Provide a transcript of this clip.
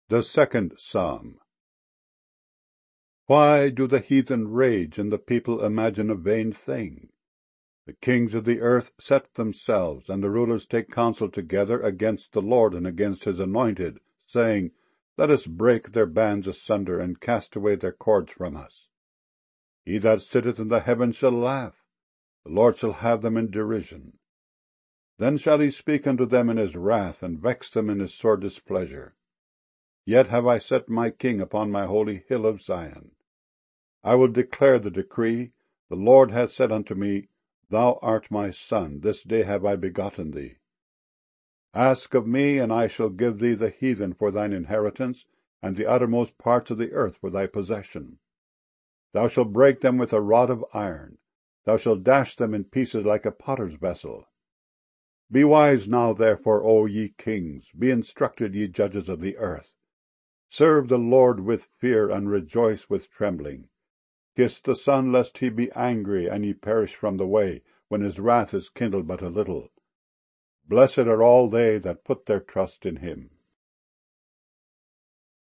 The Second Psalm. Why do the heathen rage, and the people imagine a vain thing? The kings of the earth set themselves, and the rulers take counsel together against the Lord and against his anointed, saying, Let us break their bands asunder, and cast away their cords from us. He that sitteth in the heavens shall laugh, the Lord shall have them in derision. Then shall he speak unto them in his wrath, and vex them in his sore displeasure. Yet have I set my king upon my holy hill of Zion. I will declare the decree. The Lord hath said unto me, Thou art my son, this day have I begotten thee. Ask of me, and I shall give thee the heathen for thine inheritance, and the uttermost parts of the earth for thy possession. Thou shalt break them with a rod of iron. Thou shalt dash them in pieces like a potter's vessel. Be wise now, therefore, O ye kings, be instructed, ye judges of the earth. Serve the Lord with fear, and rejoice with trembling. Kiss the Son, lest he be angry, and ye perish from the way, when his wrath is kindled but a little. Blessed are all they that put their trust in him.